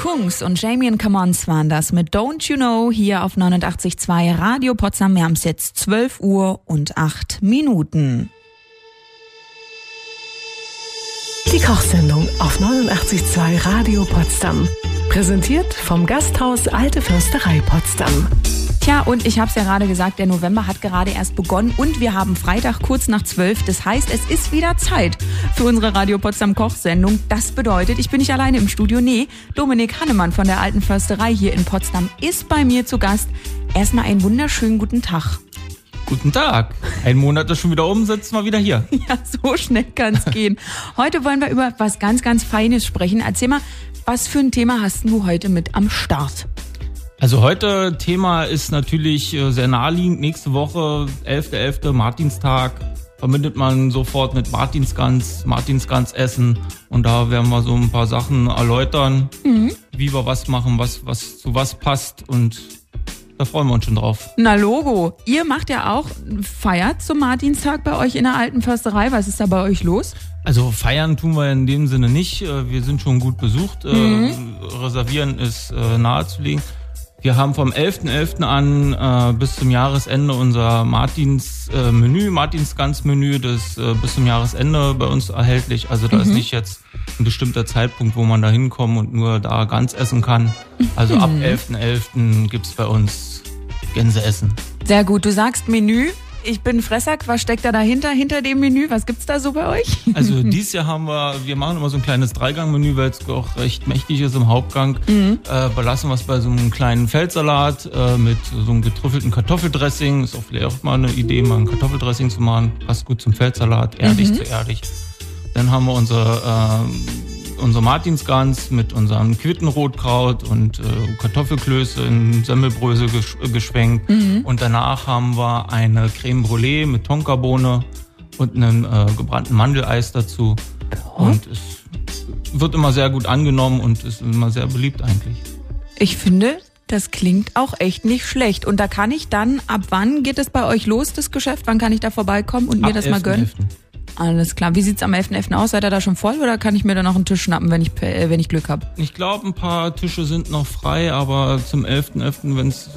Kungs und Jamie Commons waren das mit Don't You Know hier auf 89.2 Radio Potsdam. Wir haben es jetzt 12 Uhr und 8 Minuten. Die Kochsendung auf 89.2 Radio Potsdam. Präsentiert vom Gasthaus Alte Försterei Potsdam. Tja, und ich habe es ja gerade gesagt, der November hat gerade erst begonnen und wir haben Freitag kurz nach 12. Das heißt, es ist wieder Zeit für unsere Radio Potsdam Kochsendung. Das bedeutet, ich bin nicht alleine im Studio. Nee, Dominik Hannemann von der Alten Försterei hier in Potsdam ist bei mir zu Gast. Erstmal einen wunderschönen guten Tag. Guten Tag. Ein Monat ist schon wieder um, sitzen wir wieder hier. Ja, so schnell kann's gehen. Heute wollen wir über was ganz, ganz Feines sprechen. Erzähl mal, was für ein Thema hast du heute mit am Start? Also heute Thema ist natürlich sehr naheliegend. Nächste Woche, 11.11. Martinstag, verbindet man sofort mit Martinsgans essen. Und da werden wir so ein paar Sachen erläutern, wie wir was machen, was zu was passt. Und da freuen wir uns schon drauf. Na Logo, ihr macht ja auch Feier zum Martinstag bei euch in der Alten Försterei. Was ist da bei euch los? Also feiern tun wir in dem Sinne nicht. Wir sind schon gut besucht. Reservieren ist nahezulegen. Wir haben vom 11.11. an bis zum Jahresende unser Martinsgans-Menü, das bis zum Jahresende bei uns erhältlich. Also da ist nicht jetzt ein bestimmter Zeitpunkt, wo man da hinkommen und nur da Gans essen kann. Also ab 11.11. gibt's bei uns Gänseessen. Sehr gut, du sagst Menü. Ich bin Fressack, was steckt da dahinter, hinter dem Menü? Was gibt's da so bei euch? Also dieses Jahr wir machen immer so ein kleines Dreigang-Menü, weil es auch recht mächtig ist im Hauptgang. Belassen wir es bei so einem kleinen Feldsalat mit so einem getrüffelten Kartoffeldressing. Ist auch vielleicht auch mal eine Idee, mal ein Kartoffeldressing zu machen. Passt gut zum Feldsalat, erdig zu erdig. Dann haben wir unsere Martinsgans mit unserem Quittenrotkraut und Kartoffelklöße in Semmelbrösel geschwenkt. Und danach haben wir eine Creme Brûlée mit Tonkabohne und einem gebrannten Mandeleis dazu. Und es wird immer sehr gut angenommen und ist immer sehr beliebt eigentlich. Ich finde, das klingt auch echt nicht schlecht. Und da kann ich dann, ab wann geht es bei euch los, das Geschäft? Wann kann ich da vorbeikommen und mir das mal gönnen? 11.11. Alles klar. Wie sieht's am 11.11. aus? Seid ihr da schon voll oder kann ich mir da noch einen Tisch schnappen, wenn ich Glück habe? Ich glaube, ein paar Tische sind noch frei, aber zum 11.11., wenn das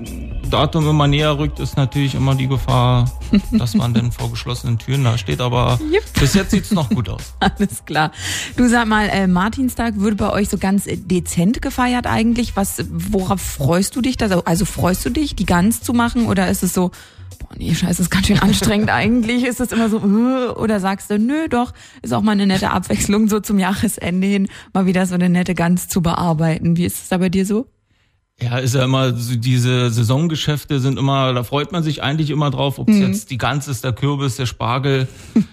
Datum immer näher rückt, ist natürlich immer die Gefahr, dass man dann vor geschlossenen Türen da steht. Aber bis jetzt sieht's noch gut aus. Alles klar. Du sag mal, Martinstag würde bei euch so ganz dezent gefeiert eigentlich. Worauf freust du dich da? Also freust du dich, die Gans zu machen oder ist es so, nee, scheiße, das ist ganz schön anstrengend eigentlich. Ist das immer so, oder sagst du, nö, doch, ist auch mal eine nette Abwechslung, so zum Jahresende hin, mal wieder so eine nette Gans zu bearbeiten. Wie ist es da bei dir so? Ja, ist ja immer, so diese Saisongeschäfte sind immer, da freut man sich eigentlich immer drauf, ob es jetzt die Gans ist, der Kürbis, der Spargel.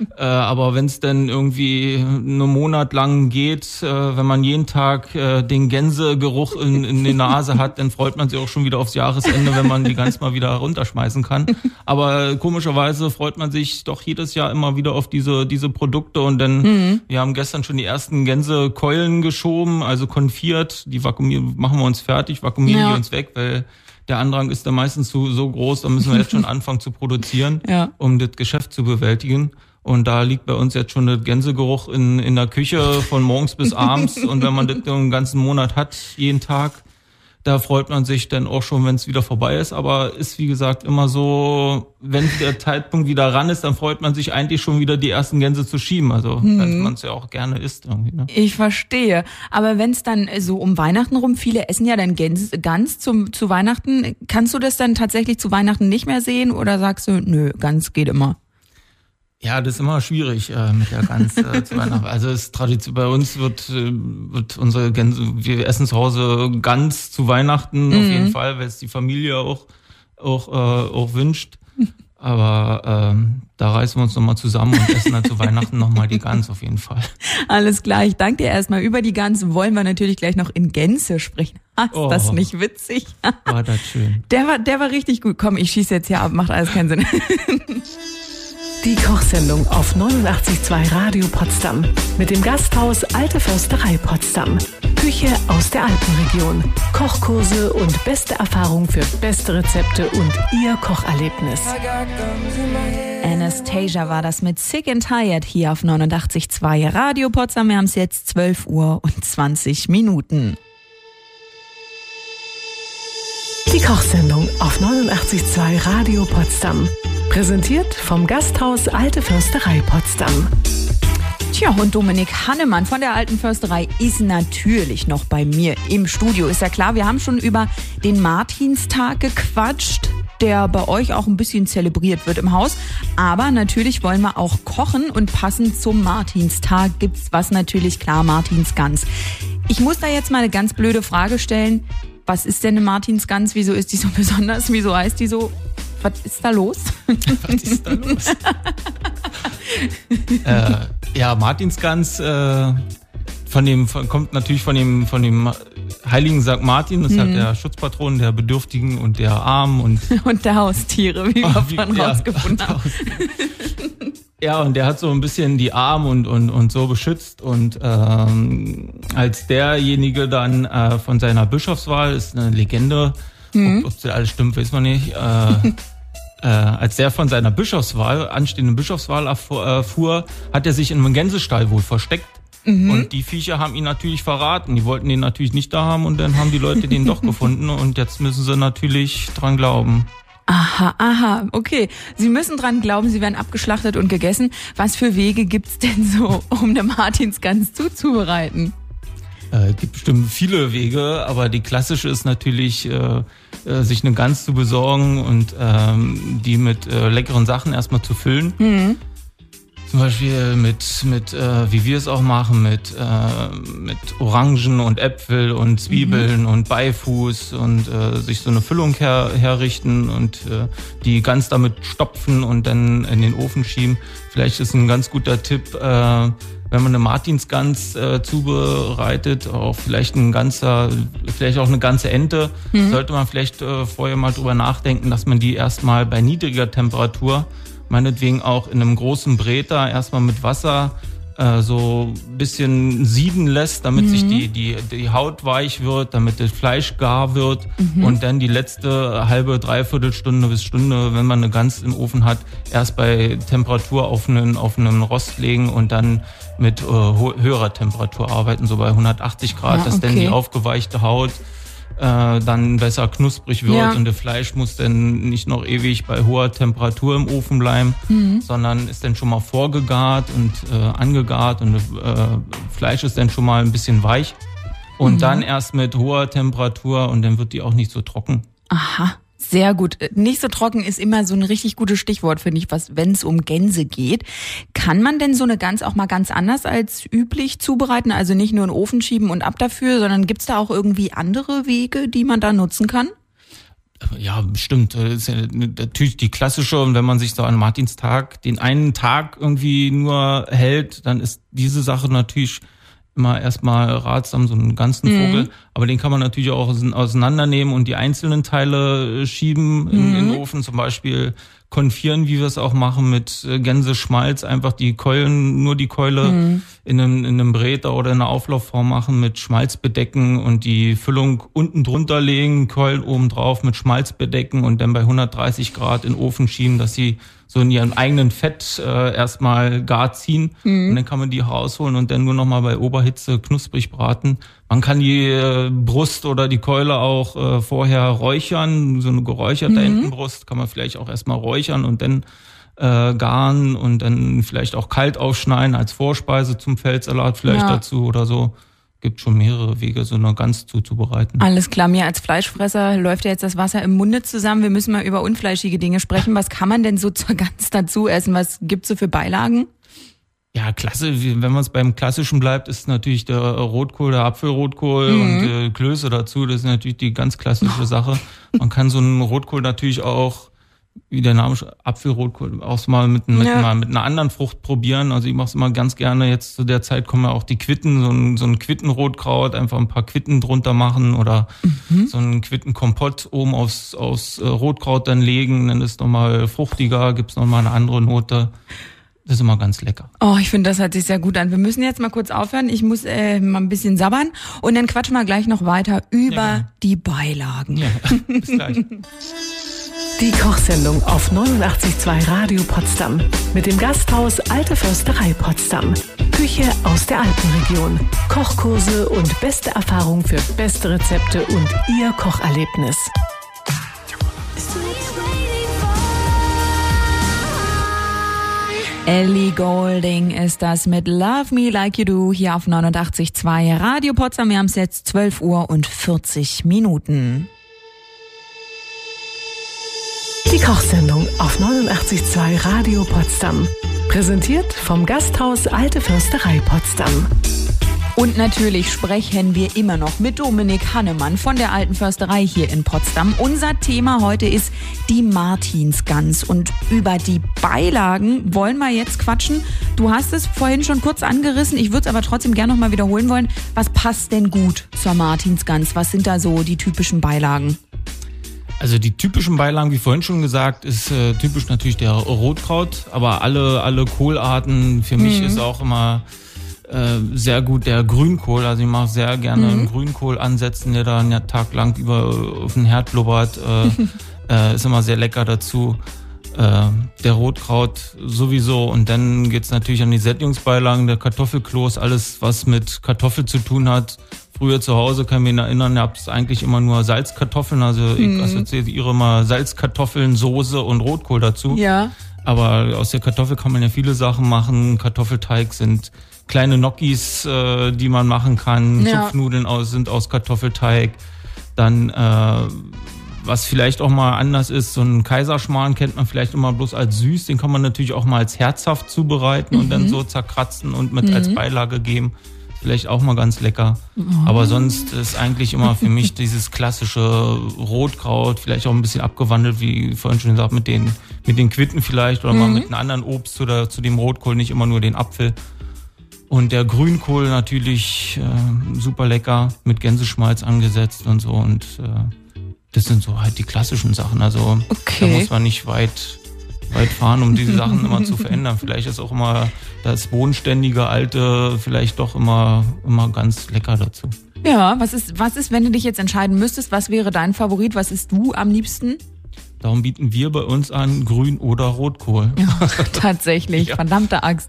Aber wenn es dann irgendwie einen Monat lang geht, wenn man jeden Tag den Gänsegeruch in der Nase hat, dann freut man sich auch schon wieder aufs Jahresende, wenn man die Gans mal wieder runterschmeißen kann. Aber komischerweise freut man sich doch jedes Jahr immer wieder auf diese Produkte und dann, wir haben gestern schon die ersten Gänsekeulen geschoben, also konfiert, die machen wir uns fertig, vakuumieren die uns weg, weil der Andrang ist dann meistens so groß, da müssen wir jetzt schon anfangen zu produzieren, um das Geschäft zu bewältigen. Und da liegt bei uns jetzt schon der Gänsegeruch in der Küche von morgens bis abends. Und wenn man das den ganzen Monat hat, jeden Tag, da freut man sich dann auch schon, wenn es wieder vorbei ist. Aber ist, wie gesagt, immer so, wenn der Zeitpunkt wieder ran ist, dann freut man sich eigentlich schon wieder, die ersten Gänse zu schieben. Also, wenn man es ja auch gerne isst irgendwie, ne? Ich verstehe. Aber wenn es dann so um Weihnachten rum, viele essen ja dann Gans zu Weihnachten. Kannst du das dann tatsächlich zu Weihnachten nicht mehr sehen oder sagst du, nö, Gans geht immer? Ja, das ist immer schwierig mit der Gans zu Weihnachten. Also es Tradition bei uns wird unsere Gänse, wir essen zu Hause Gans zu Weihnachten auf jeden Fall, weil es die Familie auch wünscht. Aber da reißen wir uns nochmal zusammen und essen dann zu Weihnachten nochmal die Gans auf jeden Fall. Alles klar, ich danke dir erstmal. Über die Gans wollen wir natürlich gleich noch in Gänze sprechen. Ist das nicht witzig? War das schön. Der war richtig gut. Komm, ich schieße jetzt hier ab, macht alles keinen Sinn. Die Kochsendung auf 89.2 Radio Potsdam mit dem Gasthaus Alte Försterei Potsdam. Küche aus der Alpenregion. Kochkurse und beste Erfahrung für beste Rezepte und Ihr Kocherlebnis. Anastasia war das mit Sick and Tired hier auf 89.2 Radio Potsdam. Wir haben es jetzt 12 Uhr und 20 Minuten. Die Kochsendung auf 89.2 Radio Potsdam. Präsentiert vom Gasthaus Alte Försterei Potsdam. Tja, und Dominik Hannemann von der Alten Försterei ist natürlich noch bei mir im Studio. Ist ja klar, wir haben schon über den Martinstag gequatscht, der bei euch auch ein bisschen zelebriert wird im Haus. Aber natürlich wollen wir auch kochen und passend zum Martinstag gibt's was natürlich klar, Martinsgans. Ich muss da jetzt mal eine ganz blöde Frage stellen. Was ist denn eine Martinsgans? Wieso ist die so besonders? Wieso heißt die so? Was ist da los? Was ist da los? Ja, Martinsgans kommt natürlich von dem heiligen St. Martin. Das ist halt der Schutzpatron der Bedürftigen und der Armen und der Haustiere, wie wir vorhin rausgefunden haben. Ja, und der hat so ein bisschen die Armen und so beschützt. Und als derjenige dann von seiner Bischofswahl, ist eine Legende, ob das alles stimmt, weiß man nicht, als der von seiner anstehenden Bischofswahl erfuhr, hat er sich in einem Gänsestall wohl versteckt. Und die Viecher haben ihn natürlich verraten. Die wollten den natürlich nicht da haben und dann haben die Leute den doch gefunden und jetzt müssen sie natürlich dran glauben. Aha, okay. Sie müssen dran glauben, sie werden abgeschlachtet und gegessen. Was für Wege gibt's denn so, um eine Martinsgans zuzubereiten? Gibt bestimmt viele Wege, aber die klassische ist natürlich, sich eine Gans zu besorgen und die mit leckeren Sachen erstmal zu füllen. Zum Beispiel mit wie wir es auch machen, mit Orangen und Äpfel und Zwiebeln und Beifuß und sich so eine Füllung herrichten und die Gans damit stopfen und dann in den Ofen schieben. Vielleicht ist ein ganz guter Tipp, wenn man eine Martinsgans zubereitet, auch vielleicht auch eine ganze Ente, sollte man vielleicht vorher mal drüber nachdenken, dass man die erstmal bei niedriger Temperatur, meinetwegen auch in einem großen Bräter, erstmal mit Wasser so ein bisschen sieden lässt, damit sich die Haut weich wird, damit das Fleisch gar wird und dann die letzte halbe, dreiviertel Stunde bis Stunde, wenn man eine Gans im Ofen hat, erst bei Temperatur auf einen Rost legen und dann mit höherer Temperatur arbeiten, so bei 180 Grad, dass dann die aufgeweichte Haut dann besser knusprig wird und das Fleisch muss dann nicht noch ewig bei hoher Temperatur im Ofen bleiben, sondern ist dann schon mal vorgegart und angegart und das Fleisch ist dann schon mal ein bisschen weich und dann erst mit hoher Temperatur und dann wird die auch nicht so trocken. Aha. Sehr gut. Nicht so trocken ist immer so ein richtig gutes Stichwort, finde ich, wenn es um Gänse geht. Kann man denn so eine Gans auch mal ganz anders als üblich zubereiten? Also nicht nur in den Ofen schieben und ab dafür, sondern gibt's da auch irgendwie andere Wege, die man da nutzen kann? Ja, bestimmt. Das ist ja natürlich die klassische, und wenn man sich so an Martinstag den einen Tag irgendwie nur hält, dann ist diese Sache natürlich immer erstmal ratsam, so einen ganzen Vogel. Aber den kann man natürlich auch auseinandernehmen und die einzelnen Teile schieben in den Ofen. Zum Beispiel konfieren, wie wir es auch machen mit Gänseschmalz. Einfach die Keulen, nur die Keule in einem Bräter oder in einer Auflaufform machen, mit Schmalz bedecken und die Füllung unten drunter legen, Keulen oben drauf mit Schmalz bedecken und dann bei 130 Grad in den Ofen schieben, dass sie so in ihrem eigenen Fett erstmal gar ziehen. Und dann kann man die rausholen und dann nur noch mal bei Oberhitze knusprig braten. Man kann die Brust oder die Keule auch vorher räuchern. So eine geräucherte Entenbrust kann man vielleicht auch erstmal räuchern und dann garen und dann vielleicht auch kalt aufschneiden als Vorspeise zum Feldsalat vielleicht dazu oder so. Gibt schon mehrere Wege, so eine Gans zuzubereiten. Alles klar, mir als Fleischfresser läuft ja jetzt das Wasser im Munde zusammen. Wir müssen mal über unfleischige Dinge sprechen. Was kann man denn so zur Gans dazu essen? Was gibt's so für Beilagen? Ja, klasse. Wenn man es beim Klassischen bleibt, ist natürlich der Rotkohl, der Apfelrotkohl und Klöße dazu. Das ist natürlich die ganz klassische Sache. Man kann so einen Rotkohl natürlich auch, wie der Name Apfelrotkohl, auch mal mit einer anderen Frucht probieren. Also ich mache es immer ganz gerne. Jetzt zu der Zeit kommen ja auch die Quitten, so ein Quittenrotkraut, einfach ein paar Quitten drunter machen oder so einen Quittenkompott oben aufs Rotkraut dann legen. Dann ist es nochmal fruchtiger, gibt's nochmal eine andere Note. Das ist immer ganz lecker. Oh, ich finde, das hört sich sehr gut an. Wir müssen jetzt mal kurz aufhören. Ich muss mal ein bisschen sabbern und dann quatschen wir gleich noch weiter über die Beilagen. Ja, bis gleich. Die Kochsendung auf 89.2 Radio Potsdam mit dem Gasthaus Alte Försterei Potsdam. Küche aus der Alpenregion. Kochkurse und beste Erfahrung für beste Rezepte und Ihr Kocherlebnis. Ellie Goulding ist das mit Love Me Like You Do hier auf 89.2 Radio Potsdam. Wir haben es jetzt 12 Uhr und 40 Minuten. Die Kochsendung auf 89.2 Radio Potsdam. Präsentiert vom Gasthaus Alte Försterei Potsdam. Und natürlich sprechen wir immer noch mit Dominik Hannemann von der Alten Försterei hier in Potsdam. Unser Thema heute ist die Martinsgans und über die Beilagen wollen wir jetzt quatschen. Du hast es vorhin schon kurz angerissen, ich würde es aber trotzdem gerne noch mal wiederholen wollen. Was passt denn gut zur Martinsgans? Was sind da so die typischen Beilagen? Also die typischen Beilagen, wie vorhin schon gesagt, ist typisch natürlich der Rotkraut, aber alle Kohlarten. Für mich ist auch immer sehr gut der Grünkohl. Also ich mache sehr gerne einen Grünkohl ansetzen, der da einen Tag lang auf den Herd blubbert. Ist immer sehr lecker dazu. Der Rotkraut sowieso. Und dann geht's natürlich an die Sättigungsbeilagen, der Kartoffelkloß, alles was mit Kartoffel zu tun hat. Früher zu Hause kann ich mich erinnern, ihr habt eigentlich immer nur Salzkartoffeln. Also ich assoziiere immer Salzkartoffeln, Soße und Rotkohl dazu. Ja. Aber aus der Kartoffel kann man ja viele Sachen machen. Kartoffelteig sind kleine Gnocchis, die man machen kann. Ja. Zupfnudeln sind aus Kartoffelteig. Dann, was vielleicht auch mal anders ist, so ein Kaiserschmarrn kennt man vielleicht immer bloß als süß. Den kann man natürlich auch mal als herzhaft zubereiten und dann so zerkratzen und mit als Beilage geben. Vielleicht auch mal ganz lecker. Aber sonst ist eigentlich immer für mich dieses klassische Rotkraut, vielleicht auch ein bisschen abgewandelt, wie vorhin schon gesagt, mit den Quitten vielleicht oder mal mit einem anderen Obst oder zu dem Rotkohl, nicht immer nur den Apfel. Und der Grünkohl natürlich super lecker, mit Gänseschmalz angesetzt und so. Und das sind so halt die klassischen Sachen. Also da muss man nicht weit fahren, um diese Sachen immer zu verändern. Vielleicht ist auch immer das bodenständige Alte vielleicht doch immer ganz lecker dazu. Ja, was ist, wenn du dich jetzt entscheiden müsstest, was wäre dein Favorit? Was isst du am liebsten? Darum bieten wir bei uns an Grün- oder Rotkohl. Ja, tatsächlich, ja. Verdammte Axt.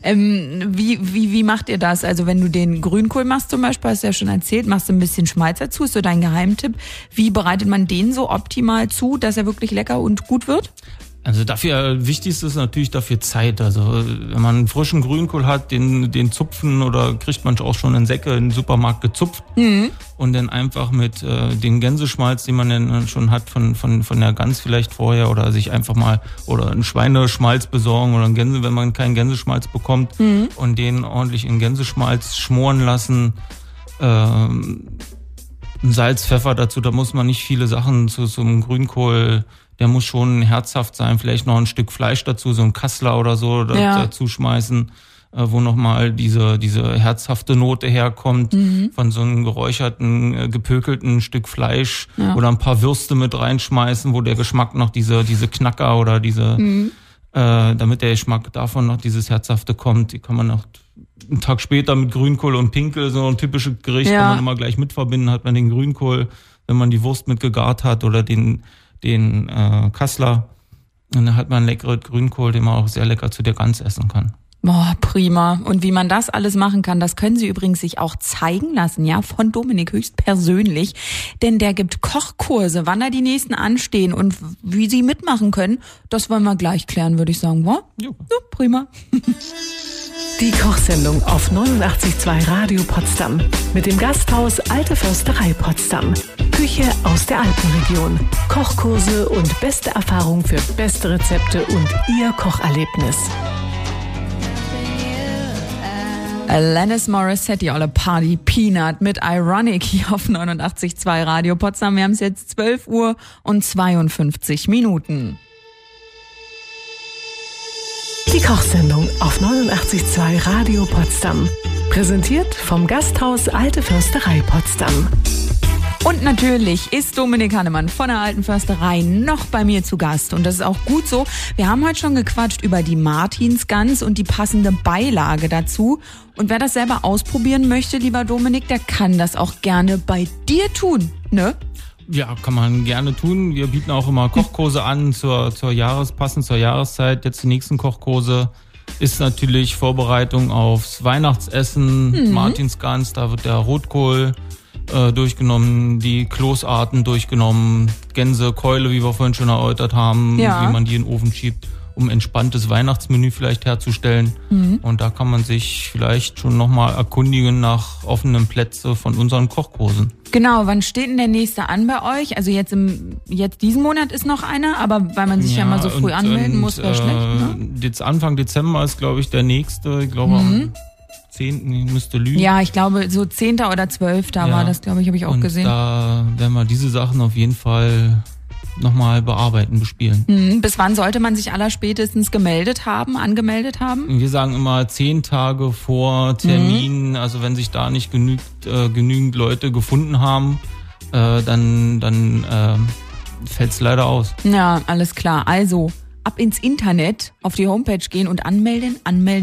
Wie macht ihr das? Also wenn du den Grünkohl machst zum Beispiel, hast du ja schon erzählt, machst du ein bisschen Schmalz dazu, ist so dein Geheimtipp. Wie bereitet man den so optimal zu, dass er wirklich lecker und gut wird? Also wichtigste ist natürlich dafür Zeit. Also wenn man einen frischen Grünkohl hat, den zupfen oder kriegt man auch schon in Säcke im Supermarkt gezupft und dann einfach mit dem Gänseschmalz, den man dann schon hat von der Gans vielleicht vorher oder sich einfach mal oder einen Schweineschmalz besorgen oder wenn man keinen Gänseschmalz bekommt und den ordentlich in Gänseschmalz schmoren lassen. Salz, Pfeffer dazu, da muss man nicht viele Sachen zu so einem Grünkohl. Der muss schon herzhaft sein, vielleicht noch ein Stück Fleisch dazu, so ein Kassler oder so dazu schmeißen, wo nochmal diese herzhafte Note herkommt von so einem geräucherten, gepökelten Stück Fleisch oder ein paar Würste mit reinschmeißen, wo der Geschmack noch diese Knacker oder damit der Geschmack davon noch dieses Herzhafte kommt, die kann man noch einen Tag später mit Grünkohl und Pinkel, so ein typisches Gericht, kann man immer gleich mit verbinden, hat man den Grünkohl, wenn man die Wurst mit gegart hat oder den Kassler. Und dann hat man einen leckeren Grünkohl, den man auch sehr lecker zu der Gans essen kann. Boah, prima. Und wie man das alles machen kann, das können Sie übrigens sich auch zeigen lassen, ja, von Dominik höchstpersönlich. Denn der gibt Kochkurse, wann da die nächsten anstehen und wie Sie mitmachen können, das wollen wir gleich klären, würde ich sagen. Wow? Ja, prima. Die Kochsendung auf 89.2 Radio Potsdam mit dem Gasthaus Alte Försterei Potsdam. Küche aus der Alpenregion. Kochkurse und beste Erfahrung für beste Rezepte und Ihr Kocherlebnis. Alanis Morissette, Olle Party Peanut mit Ironic hier auf 89.2 Radio Potsdam. Wir haben es jetzt 12 Uhr und 52 Minuten. Die Kochsendung auf 89.2 Radio Potsdam. Präsentiert vom Gasthaus Alte Försterei Potsdam. Und natürlich ist Dominik Hannemann von der Alten Försterei noch bei mir zu Gast. Und das ist auch gut so. Wir haben heute schon gequatscht über die Martinsgans und die passende Beilage dazu. Und wer das selber ausprobieren möchte, lieber Dominik, der kann das auch gerne bei dir tun, ne? Ja, kann man gerne tun. Wir bieten auch immer Kochkurse an passend zur Jahreszeit. Jetzt die nächsten Kochkurse ist natürlich Vorbereitung aufs Weihnachtsessen, Martinsgans, da wird der Rotkohl durchgenommen, die Kloßarten durchgenommen, Gänsekeule, wie wir vorhin schon erläutert haben, wie man die in den Ofen schiebt. um entspanntes Weihnachtsmenü vielleicht herzustellen. Und da kann man sich vielleicht schon nochmal erkundigen nach offenen Plätzen von unseren Kochkursen. Genau, wann steht denn der nächste an bei euch? Also jetzt diesen Monat ist noch einer, aber weil man sich ja mal so früh anmelden muss, wäre schlecht, ne? Jetzt Anfang Dezember ist, glaube ich, der nächste. Ich glaube, am 10. Ich müsste lügen. Ja, ich glaube, so 10. oder 12. war das, glaube ich, habe ich auch gesehen. Da werden wir diese Sachen auf jeden Fall nochmal bearbeiten, bespielen. Bis wann sollte man sich allerspätestens angemeldet haben? Wir sagen immer 10 Tage vor Termin, also wenn sich da nicht genügend Leute gefunden haben, dann fällt es leider aus. Ja, alles klar. Also ab ins Internet, auf die Homepage gehen und anmelden,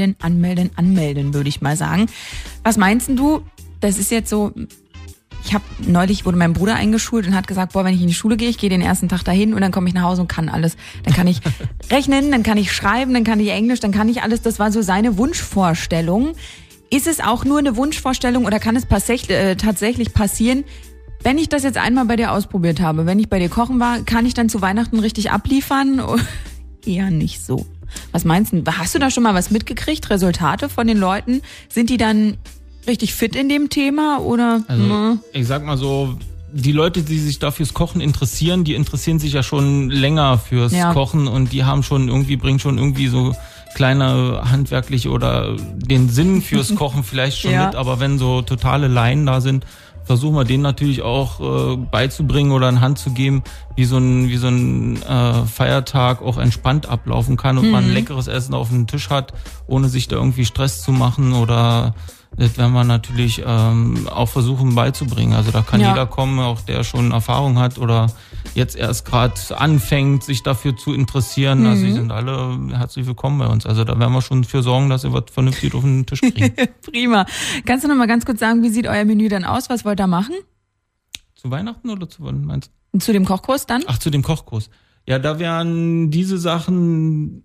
würde ich mal sagen. Was meinst du? Das ist jetzt so... Neulich wurde mein Bruder eingeschult und hat gesagt, wenn ich in die Schule gehe, ich gehe den ersten Tag dahin und dann komme ich nach Hause und kann alles. Dann kann ich rechnen, dann kann ich schreiben, dann kann ich Englisch, dann kann ich alles. Das war so seine Wunschvorstellung. Ist es auch nur eine Wunschvorstellung oder kann es tatsächlich passieren, wenn ich das jetzt einmal bei dir ausprobiert habe, wenn ich bei dir kochen war, kann ich dann zu Weihnachten richtig abliefern? Eher nicht so. Was meinst du? Hast du da schon mal was mitgekriegt? Resultate von den Leuten? Sind die dann richtig fit in dem Thema oder? Also, ich sag mal so, die Leute, die sich da fürs Kochen interessieren, die interessieren sich ja schon länger fürs Kochen und die bringen schon irgendwie so kleine handwerkliche oder den Sinn fürs Kochen vielleicht schon mit, aber wenn so totale Laien da sind, versuchen wir denen natürlich auch beizubringen oder in Hand zu geben, wie so ein Feiertag auch entspannt ablaufen kann und man ein leckeres Essen auf dem Tisch hat, ohne sich da irgendwie Stress zu machen oder das werden wir natürlich auch versuchen beizubringen. Also da kann jeder kommen, auch der schon Erfahrung hat oder jetzt erst gerade anfängt, sich dafür zu interessieren. Also die sind alle herzlich willkommen bei uns. Also da werden wir schon für sorgen, dass ihr was vernünftig auf den Tisch kriegt. Prima. Kannst du noch mal ganz kurz sagen, wie sieht euer Menü dann aus? Was wollt ihr machen? Zu Weihnachten oder zu wann meinst du? Zu dem Kochkurs dann? Ach, zu dem Kochkurs. Ja, da wären diese Sachen...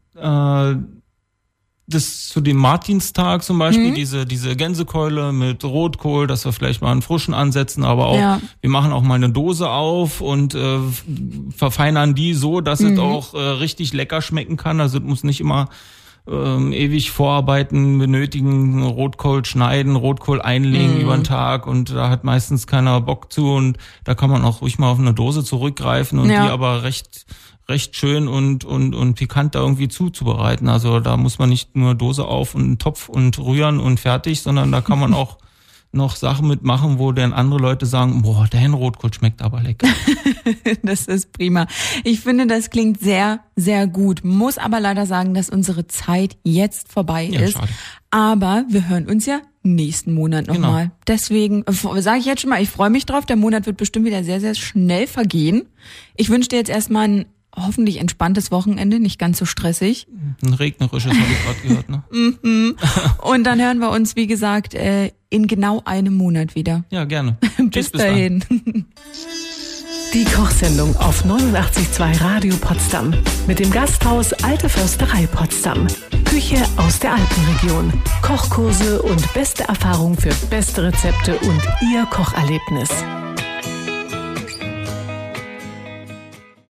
Das zu dem Martinstag zum Beispiel, diese Gänsekeule mit Rotkohl, dass wir vielleicht mal einen frischen ansetzen, aber auch, wir machen auch mal eine Dose auf und verfeinern die so, dass es auch richtig lecker schmecken kann. Also es muss nicht immer ewig Vorarbeiten benötigen, Rotkohl schneiden, Rotkohl einlegen über den Tag und da hat meistens keiner Bock zu und da kann man auch ruhig mal auf eine Dose zurückgreifen und die aber recht schön und pikant da irgendwie zuzubereiten. Also da muss man nicht nur Dose auf und einen Topf und rühren und fertig, sondern da kann man auch noch Sachen mitmachen, wo dann andere Leute sagen, boah, dein Rotkohl schmeckt aber lecker. Das ist prima. Ich finde, das klingt sehr, sehr gut. Muss aber leider sagen, dass unsere Zeit jetzt vorbei ist. Schade. Aber wir hören uns ja nächsten Monat nochmal. Genau. Deswegen sage ich jetzt schon mal, ich freue mich drauf. Der Monat wird bestimmt wieder sehr, sehr schnell vergehen. Ich wünsche dir jetzt erstmal ein hoffentlich entspanntes Wochenende, nicht ganz so stressig. Ein regnerisches habe ich gerade gehört, ne? Und dann hören wir uns, wie gesagt, in genau einem Monat wieder. Ja, gerne. Bis dahin. Die Kochsendung auf 89.2 Radio Potsdam mit dem Gasthaus Alte Försterei Potsdam. Küche aus der Alpenregion. Kochkurse und beste Erfahrung für beste Rezepte und Ihr Kocherlebnis.